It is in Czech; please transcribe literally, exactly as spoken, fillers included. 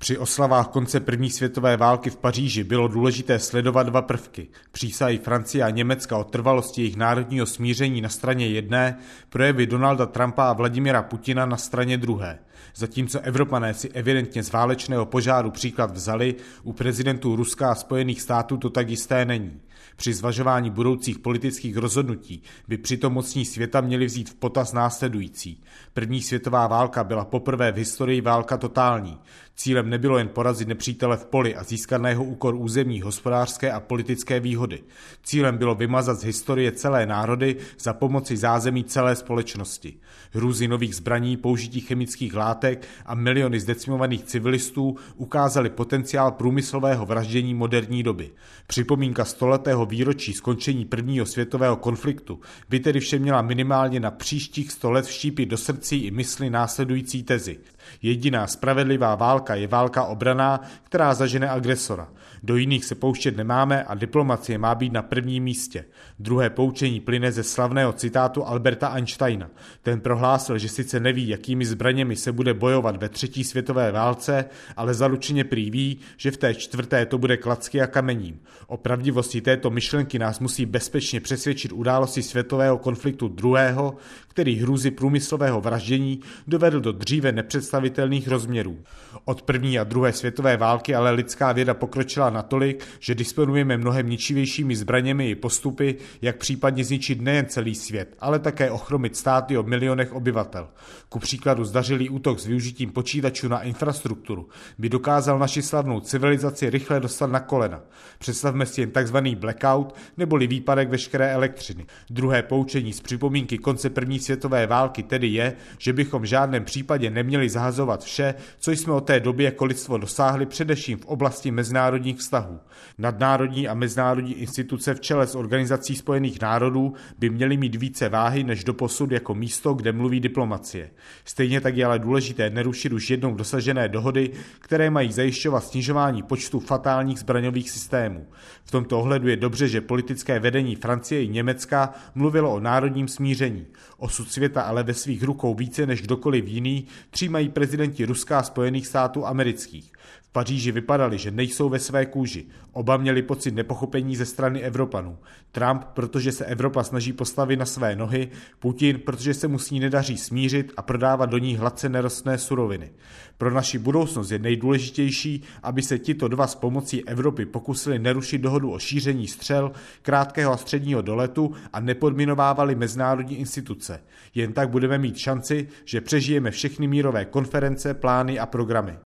Při oslavách konce první světové války v Paříži bylo důležité sledovat dva prvky. Přísahy Francie a Německa o trvalosti jejich národního smíření na straně jedné, projevy Donalda Trumpa a Vladimira Putina na straně druhé. Zatímco Evropané si evidentně z válečného požáru příklad vzali, u prezidentů Ruska a Spojených států to tak jisté není. Při zvažování budoucích politických rozhodnutí by přitom mocní světa měli vzít v potaz následující. První světová válka byla poprvé v historii válka totální. Cílem nebylo jen porazit nepřítele v poli a získat na jeho úkor územní, hospodářské a politické výhody. Cílem bylo vymazat z historie celé národy za pomoci zázemí celé společnosti. Hrůzy nových zbraní, použití chemických látek a miliony zdecimovaných civilistů ukázaly potenciál průmyslového vraždění moderní doby. Připomínka stoletého výročí skončení prvního světového konfliktu by tedy vše měla minimálně na příštích sto let vštípit do srdcí i mysli následující tezi. Jediná spravedlivá válka je válka obranná, která zažene agresora. Do jiných se pouštět nemáme a diplomacie má být na prvním místě. Druhé poučení plyne ze slavného citátu Alberta Einsteina. Ten prohlásil, že sice neví, jakými zbraněmi se bude bojovat ve třetí světové válce, ale zaručeně prý ví, že v té čtvrté to bude klacky a kamením. O pravdivosti této myšlenky nás musí bezpečně přesvědčit události světového konfliktu druhého, který hrůzy průmyslového vraždění dovedl do dříve nepředstavitelných rozměrů. Od první a druhé světové války ale lidská věda pokročila natolik, že disponujeme mnohem ničivějšími zbraněmi i postupy, jak případně zničit nejen celý svět, ale také ochromit státy o milionech obyvatel. Ku příkladu zdařilý útok s využitím počítačů na infrastrukturu by dokázal naši slavnou civilizaci rychle dostat na kolena. Představme si jen takzvaný blackout neboli výpadek veškeré elektřiny. Druhé poučení z připomínky konce první světové války tedy je, že bychom v žádném případě neměli zahazovat vše, co jsme od té doby jako lidstvo dosáhli především v oblasti mezinárodních vztahů. Nadnárodní a mezinárodní instituce v čele s Organizací spojených národů by měly mít více váhy než doposud jako místo, kde mluví diplomacie. Stejně tak je ale důležité nerušit už jednou dosažené dohody, které mají zajišťovat snižování počtu fatálních zbraňových systémů. V tomto ohledu je dobře, že politické vedení Francie i Německa mluvilo o národním smíření. Osud světa ale ve svých rukou více než kdokoliv jiný třímají prezidenti Ruska a Spojených států amerických. V Paříži vypadali, že nejsou ve své kůži. Oba měli pocit nepochopení ze strany Evropanů. Trump, protože se Evropa snaží postavit na své nohy, Putin, protože se mu s ní nedaří smířit a prodávat do ní hladce nerostné suroviny. Pro naši budoucnost je nejdůležitější, aby se tito dva s pomocí Evropy pokusili nerušit dohodu o šíření střel krátkého a středního doletu a nepodminovávali mezinárodní instituce. Jen tak budeme mít šanci, že přežijeme všechny mírové konference, plány a programy.